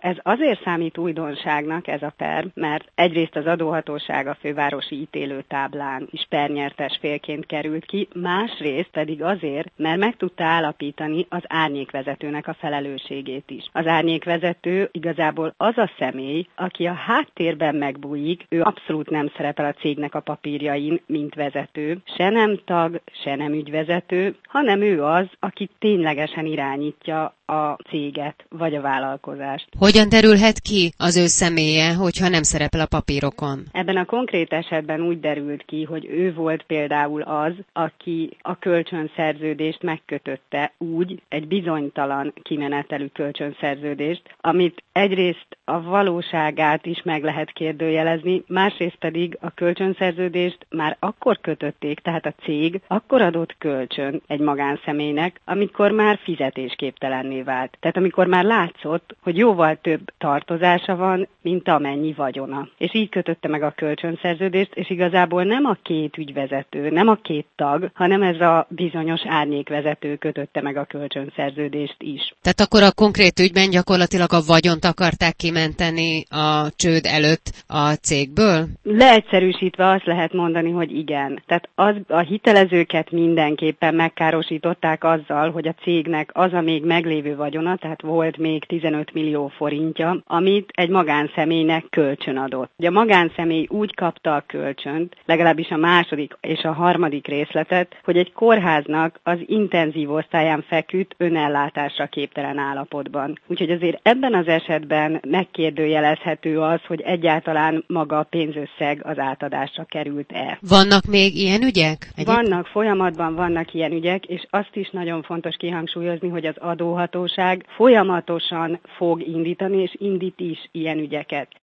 Ez azért számít újdonságnak ez a per, mert egyrészt az adóhatóság a fővárosi ítélőtáblán is pernyertes félként került ki, másrészt pedig azért, mert meg tudta állapítani az árnyékvezetőnek a felelősségét is. Az árnyékvezető igazából az a személy, aki a háttérben megbújik, ő abszolút nem szerepel a cégnek a papírjain, mint vezető, se nem tag, se nem ügyvezető, hanem ő az, aki ténylegesen irányítja a céget, vagy a vállalkozást. Hogyan derülhet ki az ő személye, hogyha nem szerepel a papírokon? Ebben a konkrét esetben úgy derült ki, hogy ő volt például az, aki a kölcsönszerződést megkötötte úgy, egy bizonytalan kimenetelű kölcsönszerződést, amit egyrészt a valóságát is meg lehet kérdőjelezni, másrészt pedig a kölcsönszerződést már akkor kötötték, tehát a cég akkor adott kölcsön egy magánszemélynek, amikor már fizetésképtelenné vált. Tehát amikor már látszott, hogy jóval több tartozása van, mint amennyi vagyona. És így kötötte meg a kölcsönszerződést, és igazából nem a két ügyvezető, nem a két tag, hanem ez a bizonyos árnyékvezető kötötte meg a kölcsönszerződést is. Tehát akkor a konkrét ügyben gyakorlatilag a vagyont akarták kimenteni a csőd előtt a cégből? Leegyszerűsítve azt lehet mondani, hogy igen. Tehát a hitelezőket mindenképpen megkárosították azzal, hogy a cégnek az a még meglévő vagyona, tehát volt még 15 millió forintja, amit egy magánszemélynek kölcsön adott. Ugye a magánszemély úgy kapta a kölcsönt, legalábbis a második és a harmadik részletet, hogy egy kórháznak az intenzív osztályán feküdt önellátásra képtelen állapotban. Úgyhogy azért ebben az esetben megkérdőjelezhető az, hogy egyáltalán maga a pénzösszeg az átadásra került-e. Vannak még ilyen ügyek? Vannak, folyamatban vannak ilyen ügyek, és azt is nagyon fontos kihangsúlyozni, hogy az adóhatóság folyamatosan fog indítani, és indít is ilyen ügyeket.